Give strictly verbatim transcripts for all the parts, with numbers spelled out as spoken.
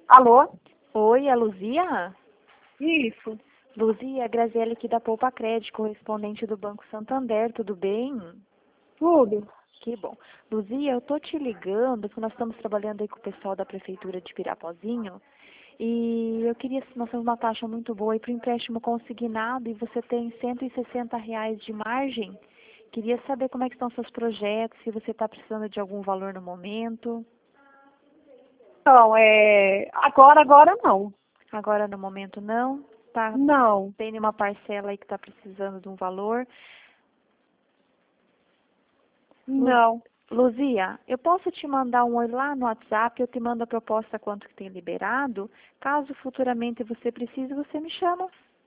Alô? Oi, é Luzia? Isso. Luzia, é a Graziele aqui da Poupa Crédito, correspondente do Banco Santander, tudo bem? Tudo. Que bom. Luzia, eu tô te ligando, porque nós estamos trabalhando aí com o pessoal da Prefeitura de Pirapozinho, e eu queria, nós temos uma taxa muito boa aí para o empréstimo consignado, e você tem cento e sessenta reais de margem. Queria saber como é que estão seus projetos, se você está precisando de algum valor no momento. Então, é... agora, agora não. Agora no momento não? Tá? Não. Tem uma parcela aí que está precisando de um valor. Não. Luzia, eu posso te mandar um oi lá no WhatsApp, eu te mando a proposta quanto que tem liberado. Caso futuramente você precise, você me chama.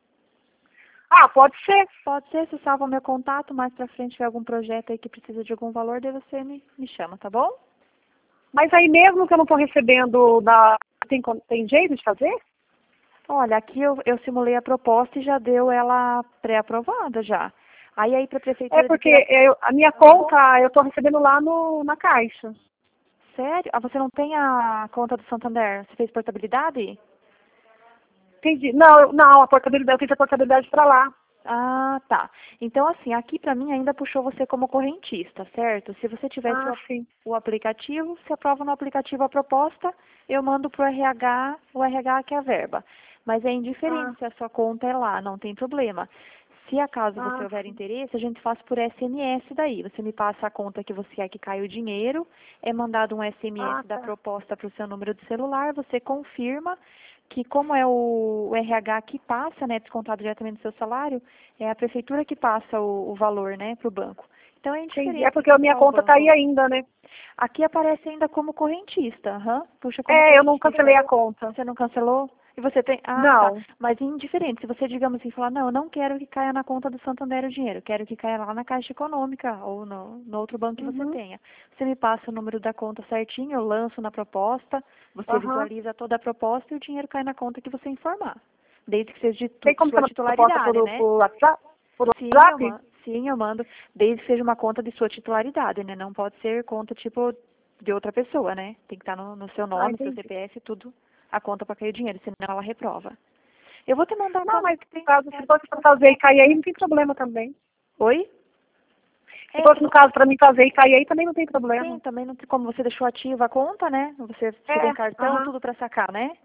Ah, pode ser. Pode ser, você salva o meu contato, mais pra frente tiver algum projeto aí que precisa de algum valor, daí você me, me chama, tá bom? Mas aí mesmo que eu não estou recebendo, da... tem, con- tem jeito de fazer? Olha, aqui eu, eu simulei a proposta e já deu ela pré-aprovada já. Aí aí para a É prefeitura de porque Pirapó. eu, a minha conta eu estou recebendo lá no, na Caixa. Sério? Ah, você não tem a conta do Santander? Você fez portabilidade? Entendi. Não, eu- não, a portabilidade, eu fiz a portabilidade para lá. Ah, tá. Então, assim, aqui pra mim ainda puxou você como correntista, certo? Se você tivesse Ah, o, sim. o aplicativo, se aprova no aplicativo a proposta, eu mando pro R H, o R H que é a verba. Mas é indiferente Ah, se a sua conta é lá, não tem problema. Se acaso você ah, houver sim. interesse, a gente faz por S M S daí. Você me passa a conta que você quer que caia o dinheiro, é mandado um Ah, S M S da tá. proposta para o seu número de celular, você confirma que como é o, o R H que passa, né, descontado diretamente do seu salário, é a prefeitura que passa o, o valor, né, para o banco. Então é Entendi. É indiferente porque a se minha só o conta está aí banco. ainda, né? Aqui aparece ainda como correntista, aham, puxa como É, eu não cancelei correntista. a conta. Você não cancelou? E você tem. Ah, tá. Não. Mas indiferente, se você, digamos assim, falar, não, eu não quero que caia na conta do Santander o dinheiro, quero que caia lá na Caixa Econômica ou no, no outro banco que você Uhum. tenha. Você me passa o número da conta certinho, eu lanço na proposta, você Aham. visualiza toda a proposta e o dinheiro cai na conta que você informar. Desde que seja de tu- Tem como você sua mandar a proposta titularidade, por, né? por WhatsApp? Por Sim, eu WhatsApp? mando. Sim, eu mando. Desde que seja uma conta de sua titularidade, né? Não pode ser conta tipo de outra pessoa, né? Tem que estar no, no seu Ah, nome, seu entendi. C P F, tudo, a conta para cair o dinheiro, senão ela reprova. Eu vou te mandar Não, quanto mas que tem. caso se fosse para fazer e cair aí, não tem problema também. Oi? Se É, fosse no caso para mim fazer e cair aí, também não tem sim, problema. também não tem como você deixou ativa a conta, né? Você, você É, tem cartão, aham. tudo para sacar, né?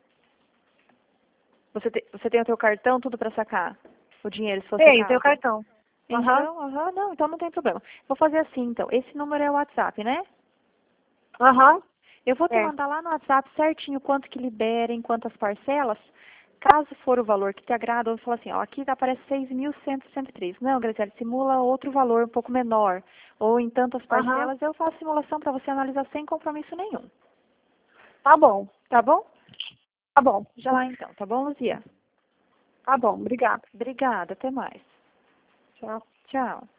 Você, te, você tem o teu cartão, tudo para sacar o dinheiro, se fosse o Tenho, tenho caso. cartão. Aham, Então, aham, não, então não tem problema. Vou fazer assim, então. Esse número é o WhatsApp, né? aham, Eu vou te é. mandar lá no WhatsApp certinho quanto que libera, em quantas parcelas. Caso for o valor que te agrada, eu vou falar assim, ó, aqui aparece seis mil cento e três. Não, Graziela, simula outro valor um pouco menor. Ou em tantas Aham, parcelas, eu faço simulação para você analisar sem compromisso nenhum. tá bom, Tá bom? tá bom. Já lá então, tá bom, Luzia? Tá bom, obrigada. Obrigada, até mais. Tchau. Tchau.